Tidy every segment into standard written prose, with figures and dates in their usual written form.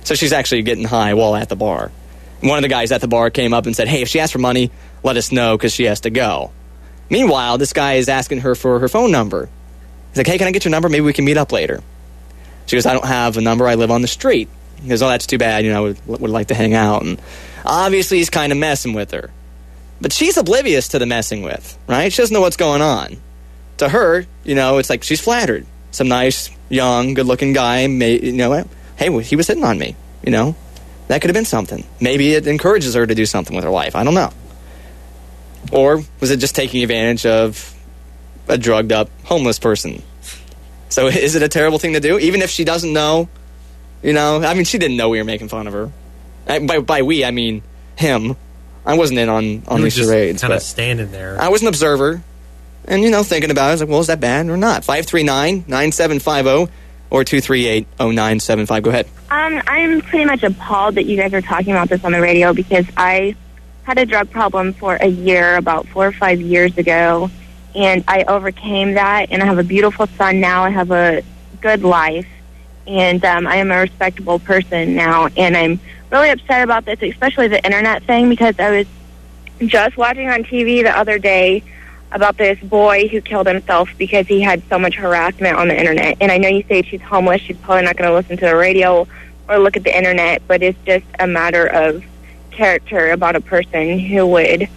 So she's actually getting high while at the bar. One of the guys at the bar came up and said, hey, if she asks for money, let us know because she has to go. Meanwhile, this guy is asking her for her phone number. He's like, hey, can I get your number? Maybe we can meet up later. She goes, I don't have a number. I live on the street. He goes, oh, that's too bad. I would like to hang out. And obviously, he's kind of messing with her. But she's oblivious to the messing with, right? She doesn't know what's going on. To her, it's like she's flattered. Some nice, young, good-looking guy, hey, well, he was hitting on me, That could have been something. Maybe it encourages her to do something with her life. I don't know. Or was it just taking advantage of a drugged-up homeless person? So is it a terrible thing to do? Even if she doesn't know, she didn't know we were making fun of her. By we, I mean him. I wasn't in on these charades. Kind of standing there. I was an observer. And, thinking about it, I was like, well, is that bad or not? 539-9750 or 238-0975. Go ahead. I'm pretty much appalled that you guys are talking about this on the radio because I had a drug problem for a year about 4 or 5 years ago, and I overcame that, and I have a beautiful son now. I have a good life, and I am a respectable person now, and I'm really upset about this, especially the internet thing, because I was just watching on TV the other day about this boy who killed himself because he had so much harassment on the internet. And I know you say she's homeless. She's probably not going to listen to the radio or look at the internet, but it's just a matter of character about a person who would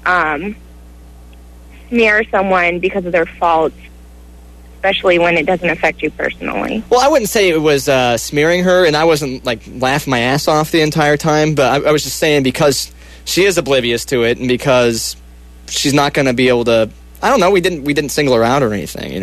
smear someone because of their faults, especially when it doesn't affect you personally. Well, I wouldn't say it was smearing her, and I wasn't, laughing my ass off the entire time, but I was just saying because she is oblivious to it and because she's not going to be able to. I don't know. We didn't single her out or anything,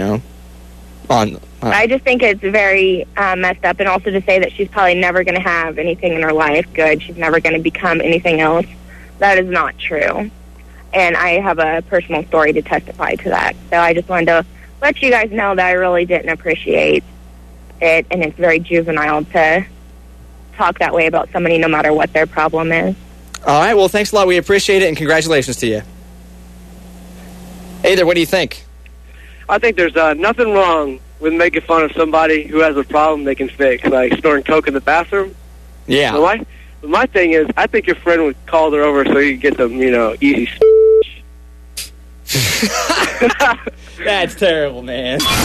I just think it's very messed up, and also to say that she's probably never going to have anything in her life good. She's never going to become anything else. That is not true, and I have a personal story to testify to that. So I just wanted to let you guys know that I really didn't appreciate it, and it's very juvenile to talk that way about somebody, no matter what their problem is. All right. Well, thanks a lot. We appreciate it, and congratulations to you. Hey there, what do you think? I think there's nothing wrong with making fun of somebody who has a problem they can fix, like snorting coke in the bathroom. Yeah. But my thing is, I think your friend would call her over so you could get some, easy That's terrible, man.